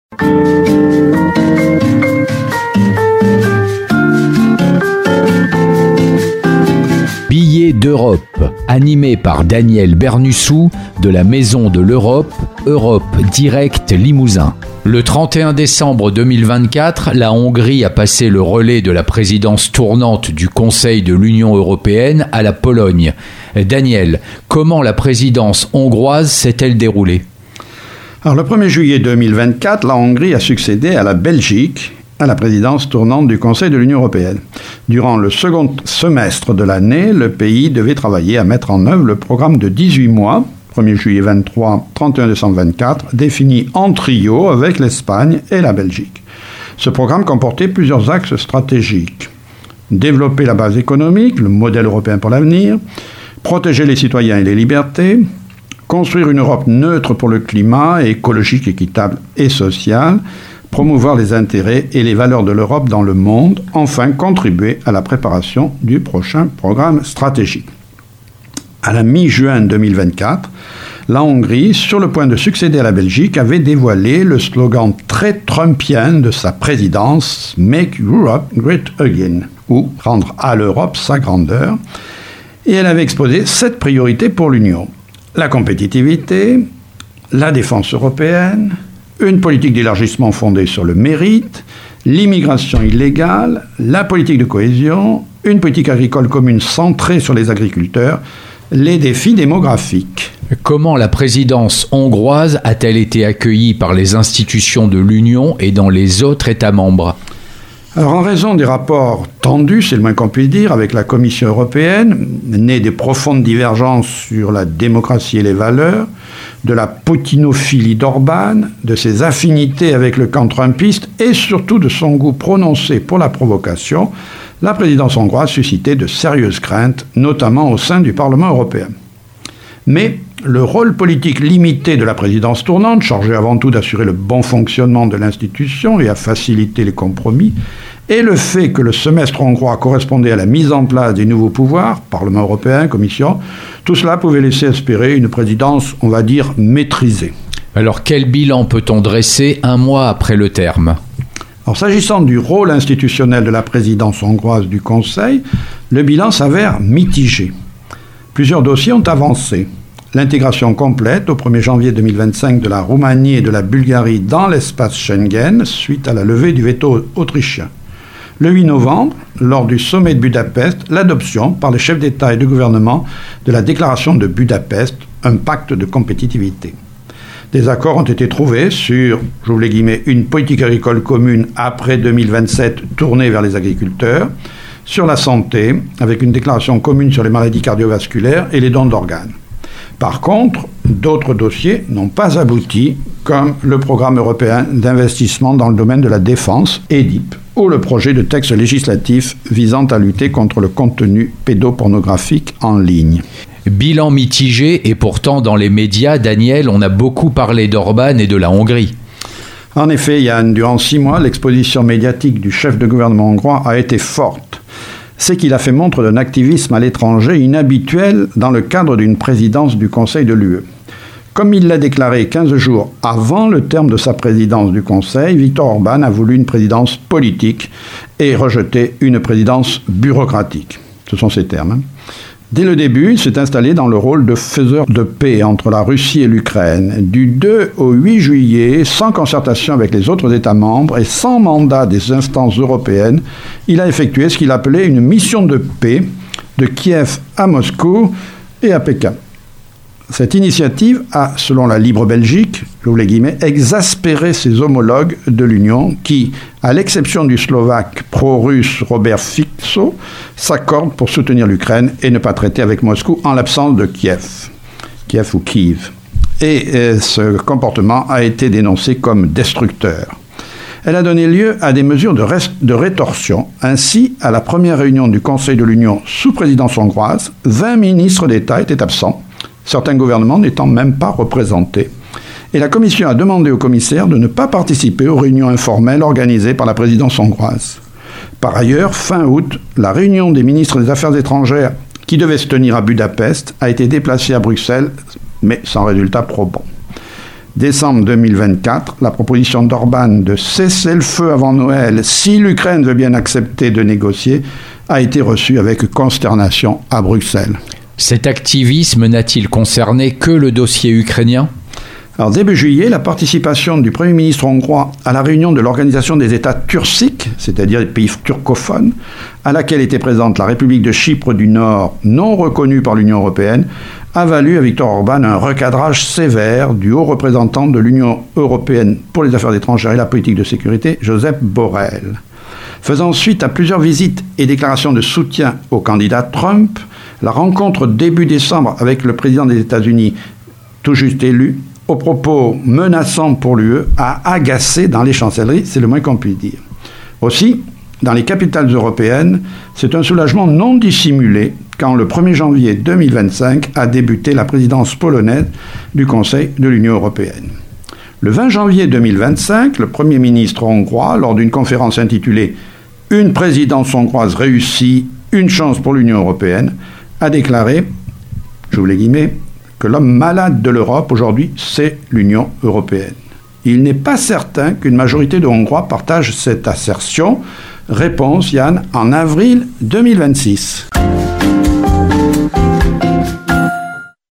Billets d'Europe, animé par Daniel Bernussou de la Maison de l'Europe, Europe Direct Limousin. Le 31 décembre 2024, la Hongrie a passé le relais de la présidence tournante du Conseil de l'Union européenne à la Pologne. Daniel, comment la présidence hongroise s'est-elle déroulée ? Alors, le 1er juillet 2024, la Hongrie a succédé à la Belgique à la présidence tournante du Conseil de l'Union européenne. Durant le second semestre de l'année, le pays devait travailler à mettre en œuvre le programme de 18 mois, 1er juillet 23, 31 décembre 24, défini en trio avec l'Espagne et la Belgique. Ce programme comportait plusieurs axes stratégiques. Développer la base économique, le modèle européen pour l'avenir, protéger les citoyens et les libertés, construire une Europe neutre pour le climat, écologique, équitable et sociale, promouvoir les intérêts et les valeurs de l'Europe dans le monde, enfin contribuer à la préparation du prochain programme stratégique. À la mi-juin 2024, la Hongrie, sur le point de succéder à la Belgique, avait dévoilé le slogan très trumpien de sa présidence « Make Europe Great Again » ou « Rendre à l'Europe sa grandeur », et elle avait exposé 7 priorités pour l'Union. La compétitivité, la défense européenne, une politique d'élargissement fondée sur le mérite, l'immigration illégale, la politique de cohésion, une politique agricole commune centrée sur les agriculteurs, les défis démographiques. Comment la présidence hongroise a-t-elle été accueillie par les institutions de l'Union et dans les autres États membres ? Alors, en raison des rapports tendus, c'est le moins qu'on puisse dire, avec la Commission européenne, nés des profondes divergences sur la démocratie et les valeurs, de la poutinophilie d'Orban, de ses affinités avec le camp trumpiste et surtout de son goût prononcé pour la provocation, la présidence hongroise suscitait de sérieuses craintes, notamment au sein du Parlement européen. Mais le rôle politique limité de la présidence tournante, chargée avant tout d'assurer le bon fonctionnement de l'institution et à faciliter les compromis, et le fait que le semestre hongrois correspondait à la mise en place des nouveaux pouvoirs, Parlement européen, Commission, tout cela pouvait laisser espérer une présidence, on va dire, maîtrisée. Alors quel bilan peut-on dresser un mois après le terme ? Alors, s'agissant du rôle institutionnel de la présidence hongroise du Conseil, le bilan s'avère mitigé. Plusieurs dossiers ont avancé. L'intégration complète au 1er janvier 2025 de la Roumanie et de la Bulgarie dans l'espace Schengen suite à la levée du veto autrichien. Le 8 novembre, lors du sommet de Budapest, l'adoption par les chefs d'État et de gouvernement de la déclaration de Budapest, un pacte de compétitivité. Des accords ont été trouvés sur, j'ouvre les guillemets, une politique agricole commune après 2027 tournée vers les agriculteurs, sur la santé, avec une déclaration commune sur les maladies cardiovasculaires et les dons d'organes. Par contre, d'autres dossiers n'ont pas abouti, comme le programme européen d'investissement dans le domaine de la défense, EDIP, ou le projet de texte législatif visant à lutter contre le contenu pédopornographique en ligne. Bilan mitigé et pourtant dans les médias, Daniel, on a beaucoup parlé d'Orban et de la Hongrie. En effet, Yann, durant 6 mois, l'exposition médiatique du chef de gouvernement hongrois a été forte. C'est qu'il a fait montre d'un activisme à l'étranger inhabituel dans le cadre d'une présidence du Conseil de l'UE. Comme il l'a déclaré 15 jours avant le terme de sa présidence du Conseil, Viktor Orban a voulu une présidence politique et rejeté une présidence bureaucratique. Ce sont ses termes. Dès le début, il s'est installé dans le rôle de faiseur de paix entre la Russie et l'Ukraine. Du 2 au 8 juillet, sans concertation avec les autres États membres et sans mandat des instances européennes, il a effectué ce qu'il appelait une mission de paix de Kiev à Moscou et à Pékin. Cette initiative a, selon la Libre Belgique, j'ouvre les guillemets, exaspéré ses homologues de l'Union qui, à l'exception du Slovaque pro-russe Robert Fico, s'accordent pour soutenir l'Ukraine et ne pas traiter avec Moscou en l'absence de Kiev. Kiev ou Kiev. Et ce comportement a été dénoncé comme destructeur. Elle a donné lieu à des mesures de rétorsion. Ainsi, à la première réunion du Conseil de l'Union sous présidence hongroise, 20 ministres d'État étaient absents, certains gouvernements n'étant même pas représentés. Et la Commission a demandé aux commissaires de ne pas participer aux réunions informelles organisées par la présidence hongroise. Par ailleurs, fin août, la réunion des ministres des Affaires étrangères qui devait se tenir à Budapest a été déplacée à Bruxelles, mais sans résultat probant. Décembre 2024, la proposition d'Orban de cesser le feu avant Noël, si l'Ukraine veut bien accepter de négocier, a été reçue avec consternation à Bruxelles. Cet activisme n'a-t-il concerné que le dossier ukrainien ? Alors, début juillet, la participation du Premier ministre hongrois à la réunion de l'Organisation des États turciques, c'est-à-dire les pays turcophones, à laquelle était présente la République de Chypre du Nord, non reconnue par l'Union européenne, a valu à Viktor Orban un recadrage sévère du haut représentant de l'Union européenne pour les affaires étrangères et la politique de sécurité, Josep Borrell. Faisant suite à plusieurs visites et déclarations de soutien au candidat Trump, la rencontre début décembre avec le président des États-Unis, tout juste élu, aux propos menaçants pour l'UE, a agacé dans les chancelleries, c'est le moins qu'on puisse dire. Aussi, dans les capitales européennes, c'est un soulagement non dissimulé quand le 1er janvier 2025 a débuté la présidence polonaise du Conseil de l'Union européenne. Le 20 janvier 2025, le Premier ministre hongrois, lors d'une conférence intitulée « Une présidence hongroise réussie, une chance pour l'Union européenne », a déclaré, j'ouvre les guillemets, que l'homme malade de l'Europe aujourd'hui, c'est l'Union européenne. Il n'est pas certain qu'une majorité de Hongrois partage cette assertion. Réponse, Yann, en avril 2026.